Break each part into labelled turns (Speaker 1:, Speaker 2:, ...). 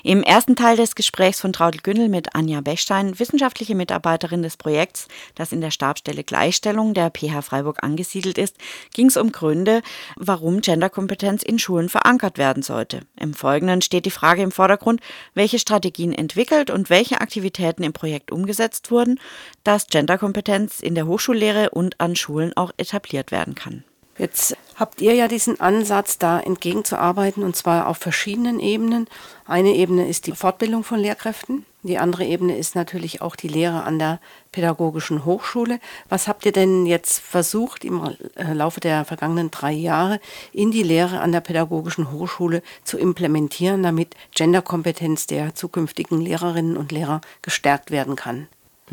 Speaker 1: Im ersten Teil des Gesprächs von Traudl Günnel mit Anja Bechstein, wissenschaftliche Mitarbeiterin des Projekts, das in der Stabsstelle Gleichstellung der PH Freiburg angesiedelt ist, ging es um Gründe, warum Genderkompetenz in Schulen verankert werden sollte. Im Folgenden steht die Frage im Vordergrund, welche Strategien entwickelt und welche Aktivitäten im Projekt umgesetzt wurden, dass Genderkompetenz in der Hochschullehre und an Schulen auch etabliert werden kann.
Speaker 2: Jetzt habt ihr ja diesen Ansatz, da entgegenzuarbeiten, und zwar auf verschiedenen Ebenen. Eine Ebene ist die Fortbildung von Lehrkräften. Die andere Ebene ist natürlich auch die Lehre an der Pädagogischen Hochschule. Was habt ihr denn jetzt versucht, im Laufe der vergangenen 3 Jahre in die Lehre an der Pädagogischen Hochschule zu implementieren, damit Genderkompetenz der zukünftigen Lehrerinnen und Lehrer gestärkt werden kann?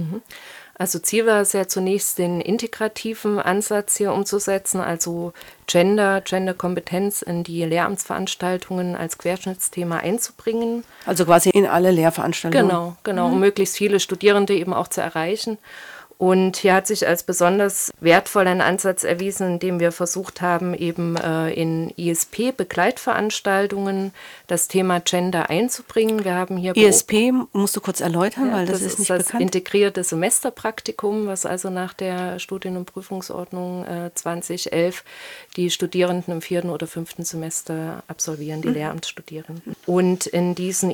Speaker 3: Also Ziel war es ja zunächst, den integrativen Ansatz hier umzusetzen, also Genderkompetenz in die Lehramtsveranstaltungen als Querschnittsthema einzubringen.
Speaker 2: Also quasi in alle Lehrveranstaltungen.
Speaker 3: Genau, um möglichst viele Studierende eben auch zu erreichen. Und hier hat sich als besonders wertvoll ein Ansatz erwiesen, indem wir versucht haben, eben in ISP-Begleitveranstaltungen das Thema Gender einzubringen. Wir haben hier
Speaker 2: ISP musst du kurz erläutern, weil das ist nicht
Speaker 3: das
Speaker 2: bekannt.
Speaker 3: Integrierte Semesterpraktikum, was also nach der Studien- und Prüfungsordnung 2011 die Studierenden im 4. oder 5. Semester absolvieren, die Lehramtsstudierenden. Und in diesen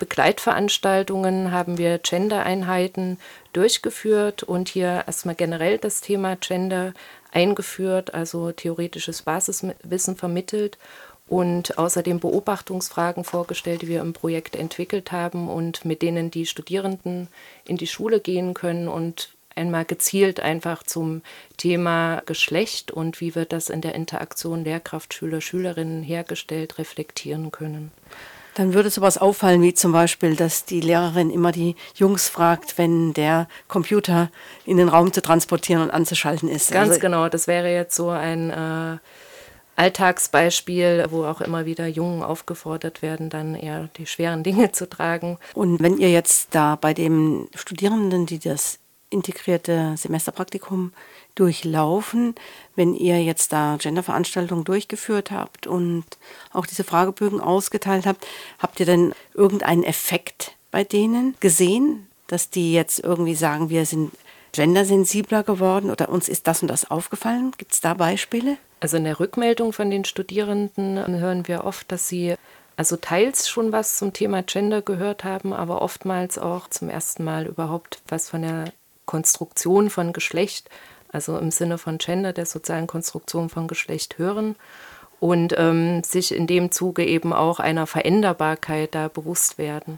Speaker 3: ISP-Begleitveranstaltungen haben wir Gender-Einheiten durchgeführt und hier erstmal generell das Thema Gender eingeführt, also theoretisches Basiswissen vermittelt und außerdem Beobachtungsfragen vorgestellt, die wir im Projekt entwickelt haben und mit denen die Studierenden in die Schule gehen können und einmal gezielt einfach zum Thema Geschlecht und wie wird das in der Interaktion Lehrkraft, Schüler, Schülerinnen hergestellt, reflektieren können.
Speaker 2: Dann würde sowas auffallen, wie zum Beispiel, dass die Lehrerin immer die Jungs fragt, wenn der Computer in den Raum zu transportieren und anzuschalten ist.
Speaker 3: Ganz genau, das wäre jetzt so ein Alltagsbeispiel, wo auch immer wieder Jungen aufgefordert werden, dann eher die schweren Dinge zu tragen.
Speaker 2: Und wenn ihr jetzt da bei den Studierenden, die das integrierte Semesterpraktikum durchlaufen, wenn ihr jetzt da Genderveranstaltungen durchgeführt habt und auch diese Fragebögen ausgeteilt habt, habt ihr denn irgendeinen Effekt bei denen gesehen, dass die jetzt irgendwie sagen, wir sind gendersensibler geworden oder uns ist das und das aufgefallen? Gibt es da Beispiele?
Speaker 3: Also in der Rückmeldung von den Studierenden hören wir oft, dass sie also teils schon was zum Thema Gender gehört haben, aber oftmals auch zum ersten Mal überhaupt was von der Konstruktion von Geschlecht, also im Sinne von Gender, der sozialen Konstruktion von Geschlecht hören und sich in dem Zuge eben auch einer Veränderbarkeit da bewusst werden.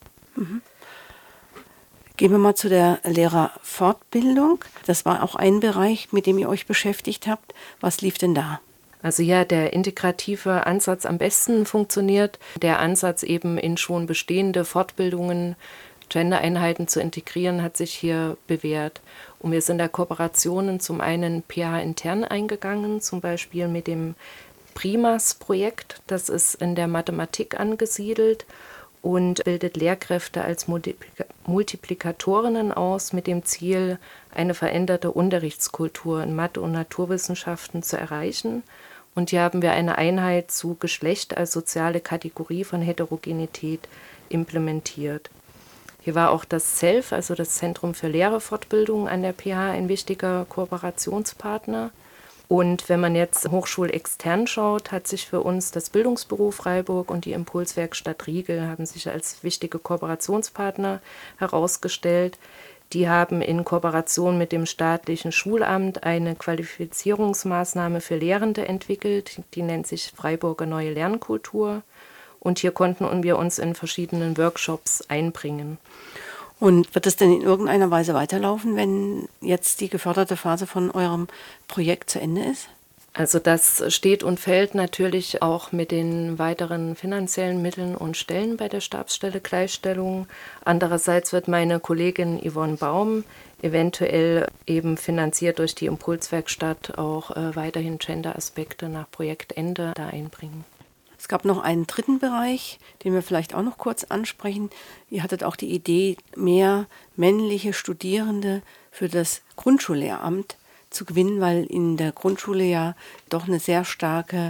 Speaker 2: Gehen wir mal zu der Lehrerfortbildung. Das war auch ein Bereich, mit dem ihr euch beschäftigt habt. Was lief denn da?
Speaker 3: Also ja, der integrative Ansatz am besten funktioniert. Der Ansatz eben in schon bestehende Fortbildungen Gender-Einheiten zu integrieren, hat sich hier bewährt. Und wir sind da Kooperationen zum einen PH-intern eingegangen, zum Beispiel mit dem PRIMAS-Projekt. Das ist in der Mathematik angesiedelt und bildet Lehrkräfte als Multiplikatorinnen aus, mit dem Ziel, eine veränderte Unterrichtskultur in Mathe und Naturwissenschaften zu erreichen. Und hier haben wir eine Einheit zu Geschlecht als soziale Kategorie von Heterogenität implementiert. Hier war auch das CELF, also das Zentrum für Lehrerfortbildung an der PH, ein wichtiger Kooperationspartner. Und wenn man jetzt hochschulextern schaut, hat sich für uns das Bildungsbüro Freiburg und die Impulswerkstatt Riegel haben sich als wichtige Kooperationspartner herausgestellt. Die haben in Kooperation mit dem staatlichen Schulamt eine Qualifizierungsmaßnahme für Lehrende entwickelt. Die nennt sich Freiburger Neue Lernkultur. Und hier konnten wir uns in verschiedenen Workshops einbringen.
Speaker 2: Und wird es denn in irgendeiner Weise weiterlaufen, wenn jetzt die geförderte Phase von eurem Projekt zu Ende ist?
Speaker 3: Also das steht und fällt natürlich auch mit den weiteren finanziellen Mitteln und Stellen bei der Stabsstelle Gleichstellung. Andererseits wird meine Kollegin Yvonne Baum eventuell eben finanziert durch die Impulswerkstatt auch weiterhin Gender-Aspekte nach Projektende da einbringen.
Speaker 2: Es gab noch einen dritten Bereich, den wir vielleicht auch noch kurz ansprechen. Ihr hattet auch die Idee, mehr männliche Studierende für das Grundschullehramt zu gewinnen, weil in der Grundschule ja doch eine sehr starke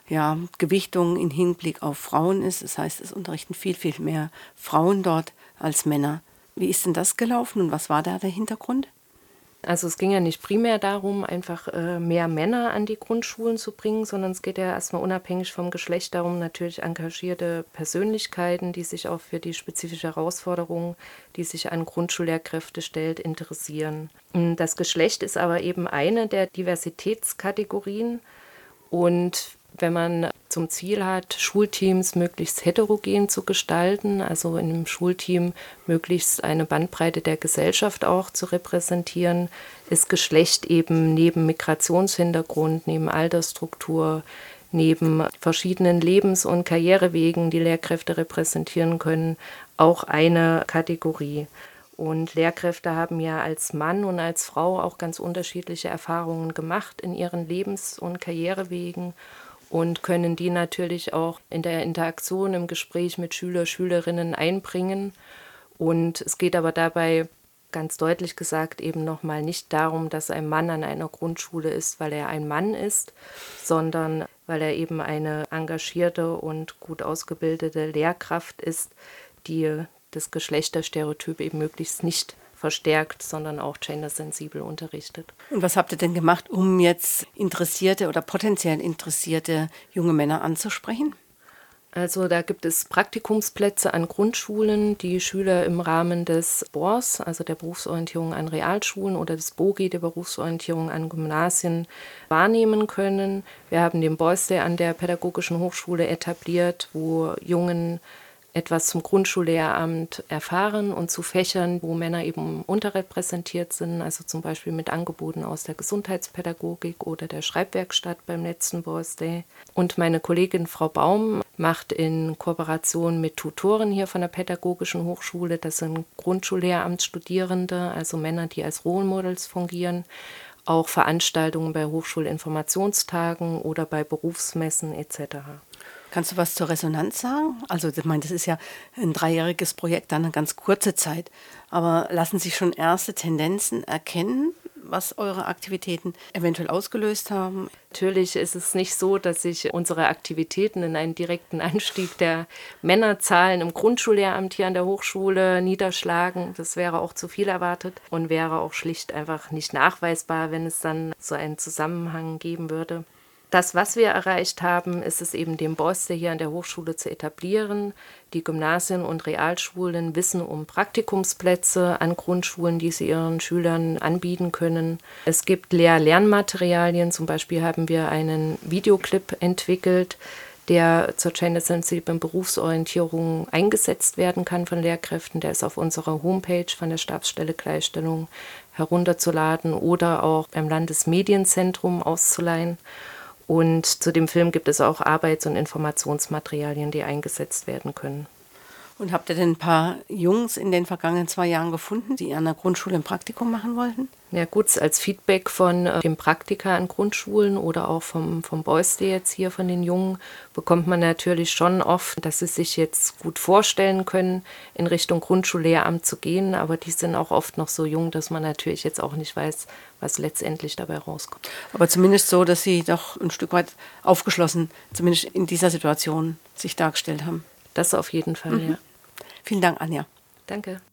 Speaker 2: Gewichtung im Hinblick auf Frauen ist. Das heißt, es unterrichten viel, viel mehr Frauen dort als Männer. Wie ist denn das gelaufen und was war da der Hintergrund?
Speaker 3: Also es ging ja nicht primär darum, einfach mehr Männer an die Grundschulen zu bringen, sondern es geht ja erstmal unabhängig vom Geschlecht darum, natürlich engagierte Persönlichkeiten, die sich auch für die spezifische Herausforderung, die sich an Grundschullehrkräfte stellt, interessieren. Das Geschlecht ist aber eben eine der Diversitätskategorien und wenn man zum Ziel hat, Schulteams möglichst heterogen zu gestalten, also in einem Schulteam möglichst eine Bandbreite der Gesellschaft auch zu repräsentieren, ist Geschlecht eben neben Migrationshintergrund, neben Altersstruktur, neben verschiedenen Lebens- und Karrierewegen, die Lehrkräfte repräsentieren können, auch eine Kategorie. Und Lehrkräfte haben ja als Mann und als Frau auch ganz unterschiedliche Erfahrungen gemacht in ihren Lebens- und Karrierewegen und können die natürlich auch in der Interaktion, im Gespräch mit Schüler, Schülerinnen einbringen. Und es geht aber dabei, ganz deutlich gesagt, eben nochmal nicht darum, dass ein Mann an einer Grundschule ist, weil er ein Mann ist, sondern weil er eben eine engagierte und gut ausgebildete Lehrkraft ist, die das Geschlechterstereotyp eben möglichst nicht verstärkt, sondern auch gendersensibel unterrichtet.
Speaker 2: Und was habt ihr denn gemacht, um jetzt interessierte oder potenziell interessierte junge Männer anzusprechen?
Speaker 3: Also da gibt es Praktikumsplätze an Grundschulen, die Schüler im Rahmen des BORS, also der Berufsorientierung an Realschulen oder des BOGI, der Berufsorientierung an Gymnasien, wahrnehmen können. Wir haben den BORS Day an der Pädagogischen Hochschule etabliert, wo Jungen etwas zum Grundschullehramt erfahren und zu Fächern, wo Männer eben unterrepräsentiert sind, also zum Beispiel mit Angeboten aus der Gesundheitspädagogik oder der Schreibwerkstatt beim letzten Boys Day. Und meine Kollegin Frau Baum macht in Kooperation mit Tutoren hier von der Pädagogischen Hochschule, das sind Grundschullehramtsstudierende, also Männer, die als Role Models fungieren, auch Veranstaltungen bei Hochschulinformationstagen oder bei Berufsmessen etc.
Speaker 2: Kannst du was zur Resonanz sagen? Also ich meine, das ist ja ein 3-jähriges Projekt, dann eine ganz kurze Zeit. Aber lassen sich schon erste Tendenzen erkennen, was eure Aktivitäten eventuell ausgelöst haben?
Speaker 3: Natürlich ist es nicht so, dass sich unsere Aktivitäten in einen direkten Anstieg der Männerzahlen im Grundschullehramt hier an der Hochschule niederschlagen. Das wäre auch zu viel erwartet und wäre auch schlicht einfach nicht nachweisbar, wenn es dann so einen Zusammenhang geben würde. Das, was wir erreicht haben, ist es eben, den BOS hier an der Hochschule zu etablieren. Die Gymnasien und Realschulen wissen um Praktikumsplätze an Grundschulen, die sie ihren Schülern anbieten können. Es gibt Lehr-Lernmaterialien, zum Beispiel haben wir einen Videoclip entwickelt, der zur gendersensiblen Berufsorientierung eingesetzt werden kann von Lehrkräften. Der ist auf unserer Homepage von der Stabsstelle Gleichstellung herunterzuladen oder auch beim Landesmedienzentrum auszuleihen. Und zu dem Film gibt es auch Arbeits- und Informationsmaterialien, die eingesetzt werden können.
Speaker 2: Und habt ihr denn ein paar Jungs in den vergangenen 2 Jahren gefunden, die an der Grundschule ein Praktikum machen wollten?
Speaker 3: Ja gut, als Feedback von dem Praktika an Grundschulen oder auch vom Boys Day jetzt hier von den Jungen bekommt man natürlich schon oft, dass sie sich jetzt gut vorstellen können, in Richtung Grundschullehramt zu gehen, aber die sind auch oft noch so jung, dass man natürlich jetzt auch nicht weiß, was letztendlich dabei rauskommt.
Speaker 2: Aber zumindest so, dass sie doch ein Stück weit aufgeschlossen, zumindest in dieser Situation, sich dargestellt haben.
Speaker 3: Das auf jeden Fall, ja.
Speaker 2: Vielen Dank, Anja.
Speaker 3: Danke.